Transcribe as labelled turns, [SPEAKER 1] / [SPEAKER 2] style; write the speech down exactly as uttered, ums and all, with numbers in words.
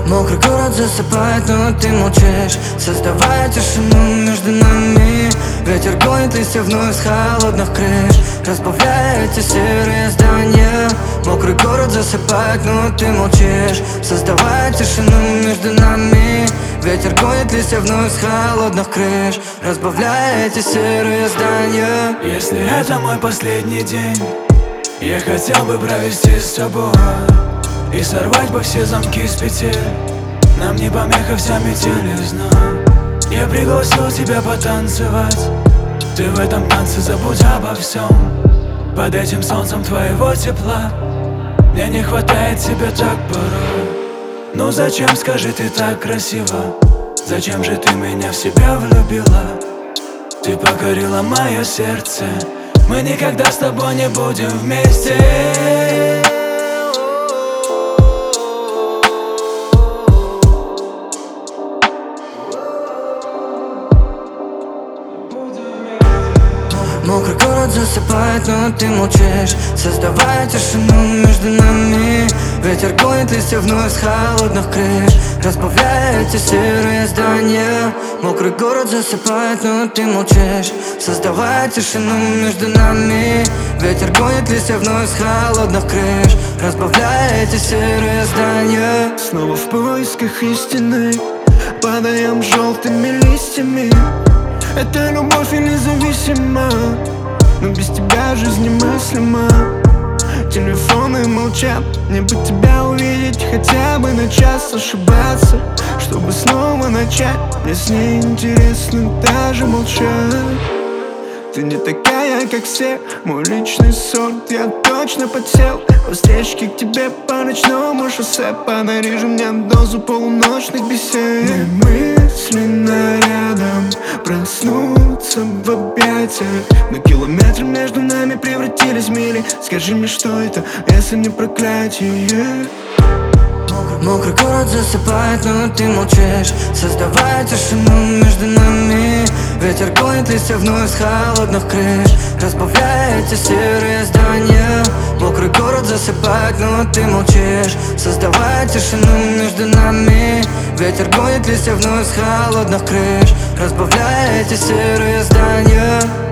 [SPEAKER 1] Мокрый город засыпает, но ты молчишь, создавая тишину между нами. Ветер гонит листья вновь с холодных крыш, разбавляя эти серые здания. Мокрый город засыпает, но ты молчишь, создавая тишину между нами. Ветер гонит листья вновь с холодных крыш, разбавляя эти серые здания.
[SPEAKER 2] Если это мой последний день, я хотел бы провести с тобой и сорвать бы все замки с петель. Нам не помеха вся метелизна. Я пригласил тебя потанцевать, ты в этом танце забудь обо всем. Под этим солнцем твоего тепла мне не хватает тебя так порой. Ну зачем, скажи, ты так красива? Зачем же ты меня в себя влюбила? Ты покорила мое сердце, мы никогда с тобой не будем вместе.
[SPEAKER 1] Мокрый город засыпает, но ты молчишь, создавая тишину между нами. Ветер гонит листья вновь с холодных крыш, разбавляя эти серые здания. Мокрый город засыпает, но ты молчишь, создавая тишину между нами. Ветер гонит листья вновь с холодных крыш, разбавляя эти серые здания.
[SPEAKER 3] Снова в поисках истины падаем желтыми листьями. Это любовь или независима, но без тебя жизнь немыслима. Телефоны молчат, мне бы тебя увидеть хотя бы на час, ошибаться, чтобы снова начать. Мне с ней интересно даже молчать. Ты не такая, как все, мой личный сорт, я точно подсел. По встречке к тебе по ночному шоссе, подари же мне дозу полуночных бесед. Мы мысленно рядом, проснуться в объятиях, но километры между нами превратились в мили. Скажи мне, что это, если не проклятие?
[SPEAKER 1] Мокрый город засыпает, но ты молчишь, создавая тишину между нами. Ветер гонит листья вновь с холодных крыш, разбавляя эти серые здания. Мокрый город засыпает, но ты молчишь, создавая тишину между нами. Ветер гонит листья вновь с холодных крыш, разбавляя эти серые здания.